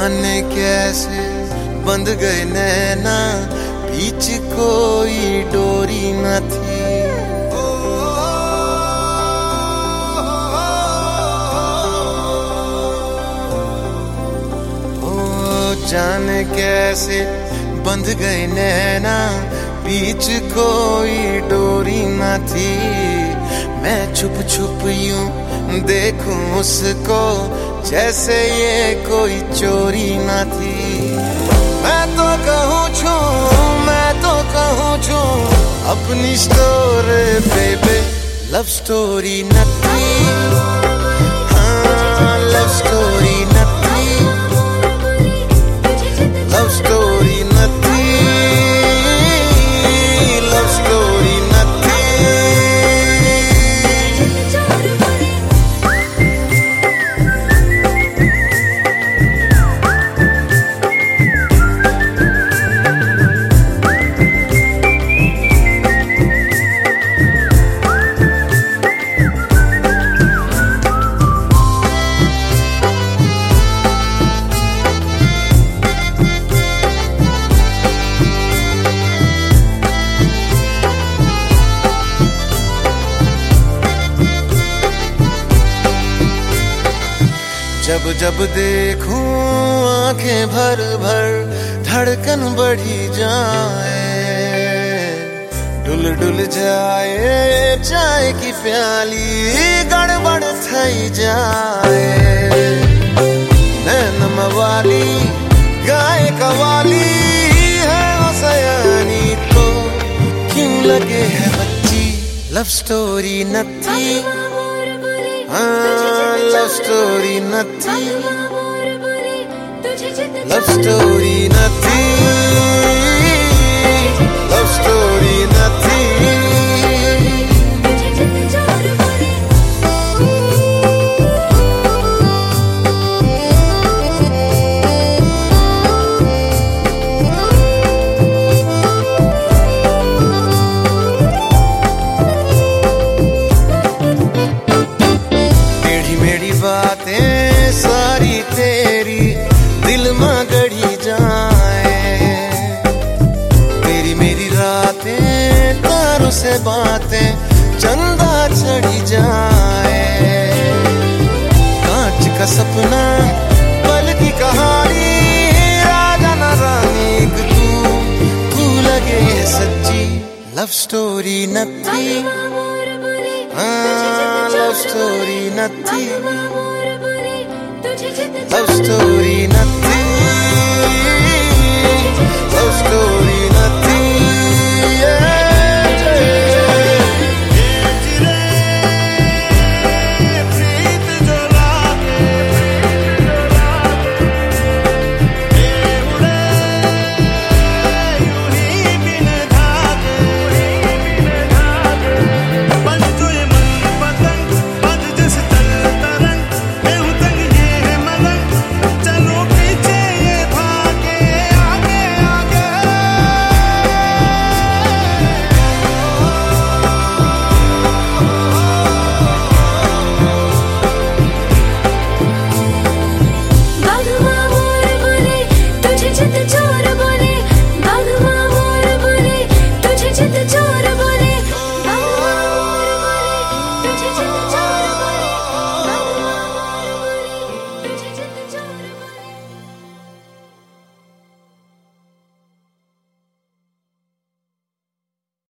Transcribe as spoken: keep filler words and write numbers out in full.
जाने कैसे बंध गए नैना, बीच कोई डोरी न थी। ओ जाने कैसे बंध गए नैना, बीच कोई डोरी न थी। मैं छुप छुप यूं देखूं उसको, जैसे ये कोई चोरी न थी। मैं तो कहूँ छू, मैं तो कहूँ छू अपनी स्टोरी बेबी, लव स्टोरी न थी। हाँ लव स्टोरी न थी, लव स्टोरी न थी, लव स्टोरी न थी। जब जब देखूं आंखें भर भर, धड़कन बढ़ी जाए, डुल डुल जाए चाय की प्याली, गड़बड़ थई जाए। नैन मवाली गाय कवाली है वो सयानी, तो क्यों लगे है बच्ची, लव स्टोरी न थी। हाँ लव स्टोरी न थी, लव स्टोरी न थी, लव स्टोरी न थी। बातें सारी तेरी दिल में गढ़ी जाए, तेरी मेरी रातें तारों से बातें चंदा चढ़ी जाए। कांच का सपना पल की कहानी, राजा न रानी तू तू लगे सच्ची, लव स्टोरी न थी। हाँ लव स्टोरी न थी, लव स्टोरी न थी, लव स्टोरी